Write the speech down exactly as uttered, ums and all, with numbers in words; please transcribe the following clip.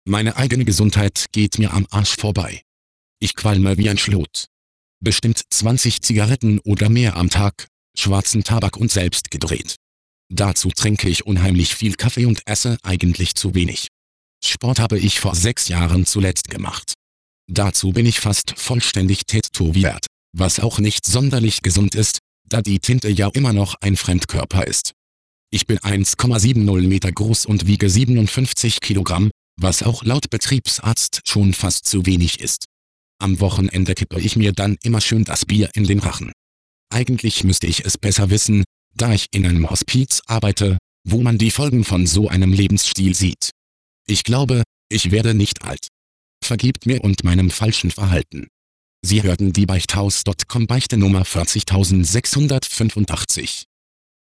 Meine eigene Gesundheit geht mir am Arsch vorbei. Ich qualme wie ein Schlot. Bestimmt zwanzig Zigaretten oder mehr am Tag, schwarzen Tabak und selbst gedreht. Dazu trinke ich unheimlich viel Kaffee und esse eigentlich zu wenig. Sport habe ich vor sechs Jahren zuletzt gemacht. Dazu bin ich fast vollständig tätowiert, was auch nicht sonderlich gesund ist, da die Tinte ja immer noch ein Fremdkörper ist. Ich bin eins Komma siebzig Meter groß und wiege siebenundfünfzig Kilogramm, was auch laut Betriebsarzt schon fast zu wenig ist. Am Wochenende kippe ich mir dann immer schön das Bier in den Rachen. Eigentlich müsste ich es besser wissen, da ich in einem Hospiz arbeite, wo man die Folgen von so einem Lebensstil sieht. Ich glaube, ich werde nicht alt. Vergebt mir und meinem falschen Verhalten. Sie hörten die Beichthaus Punkt com Beichte Nummer vierzig sechshundertfünfundachtzig.